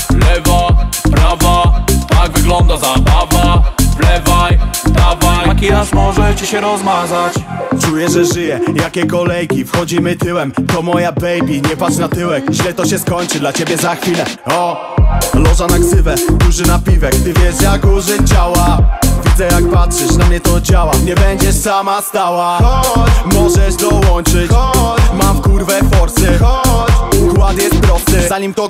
lewa, prawa, tak wygląda zabawa. Wlewaj, dawaj, makijaż może ci się rozmazać. Czuję, że żyję, jakie kolejki. Wchodzimy tyłem, to moja baby. Nie patrz na tyłek, źle to się skończy dla ciebie za chwilę. O, loża na ksywę, duży napiwek. Ty wiesz jak użyć ciała. Widzę jak patrzysz, na mnie to działa. Nie będziesz sama stała. Chodź, możesz dołączyć. Chodź, mam w kurwę forsy. Chodź, układ jest prosty. Zanim to